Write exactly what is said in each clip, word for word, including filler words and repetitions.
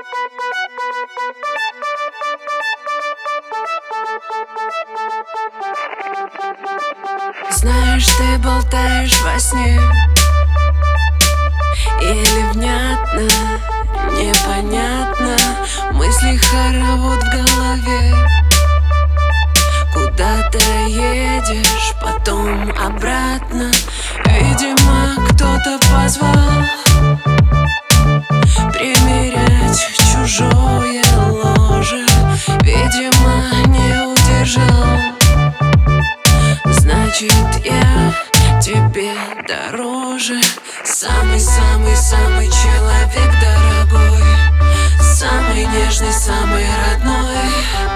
Знаешь, ты болтаешь во сне, или внятно, непонятно, мысли хоровод в голове. Куда ты едешь, потом обратно. Видимо, кто-то позвал примерять чужое ложе. Видимо, не удержал. Значит, я тебе дороже. Самый-самый-самый человек дорогой, самый нежный, самый родной,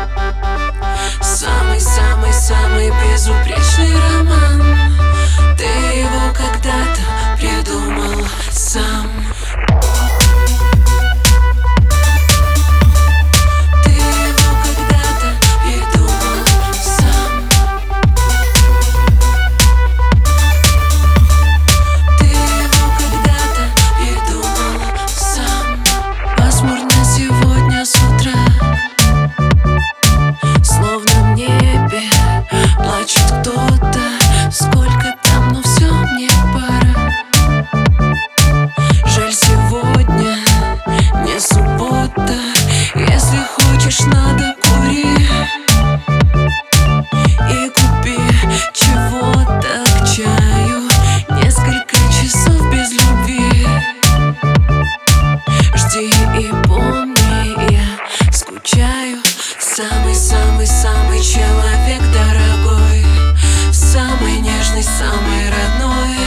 самый-самый-самый безупречный роман. Ты его когда-то придумал сам. Надо кури и купи чего-то к чаю. Несколько часов без любви. Жди и помни, я скучаю. Самый-самый-самый человек дорогой, самый нежный, самый родной,